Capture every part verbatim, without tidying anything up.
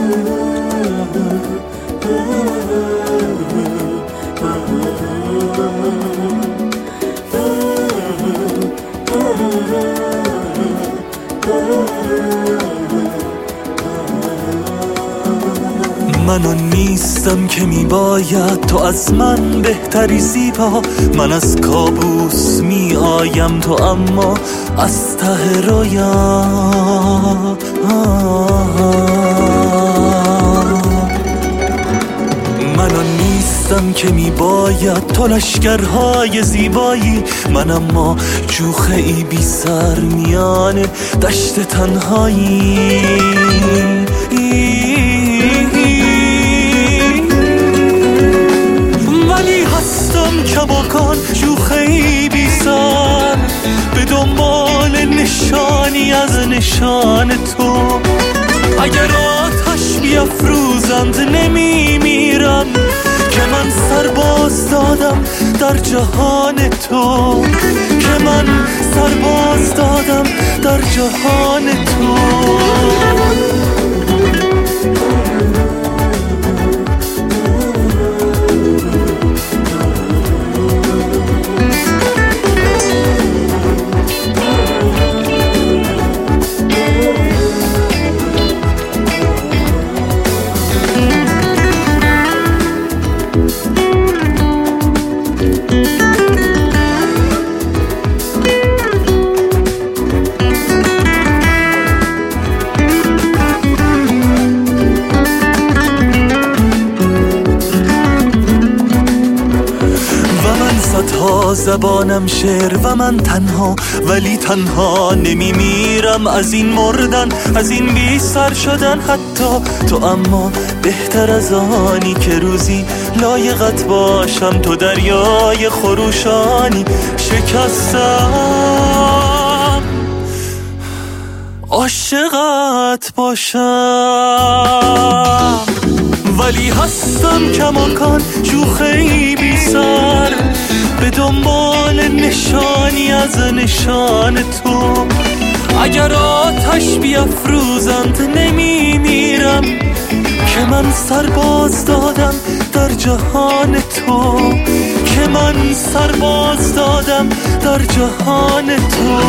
من آن نیستم که میباید تو از من بهتری زیبا، من از کابوس می آیم تو اما از ته رویا. من آن نیستم که میباید تو لشکرهای زیبایی، من اما جوخه ای بی سر میان دشت تنهایی. ولی هستم کماکان جوخه ای بی سر، به دنبال نشانی از نشان تو. اگر آتش بیفروزند نمی میرم، که من سرباز دادم در جهان تو، که من سرباز دادم در جهان تو. صدها زبانم شعر و من تنها، ولی تنها نمی میرم از این مردن، از این بی سر شدن. حتی تو اما بهتر از آنی که روزی لایقت باشم، تو دریای خروشانی شکستم عاشقت باشم. ولی هستم کماکان جوخه ای بی سر، به دنبال نشانی از نشان تو. اگر آتش بیفروزند نمی میرم، که من سرباز دادم در جهان تو، که من سرباز دادم در جهان تو.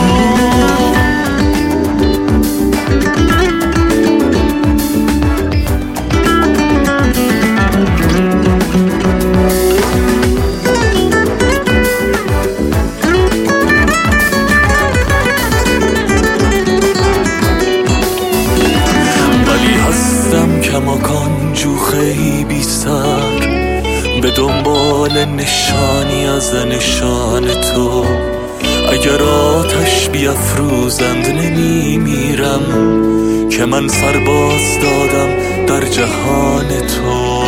کماکان جوخه‌ای بی سر، به دنبال نشانی از نشان تو. اگر آتش بیفروزند نمی میرم، که من سرباز دادم در جهان تو.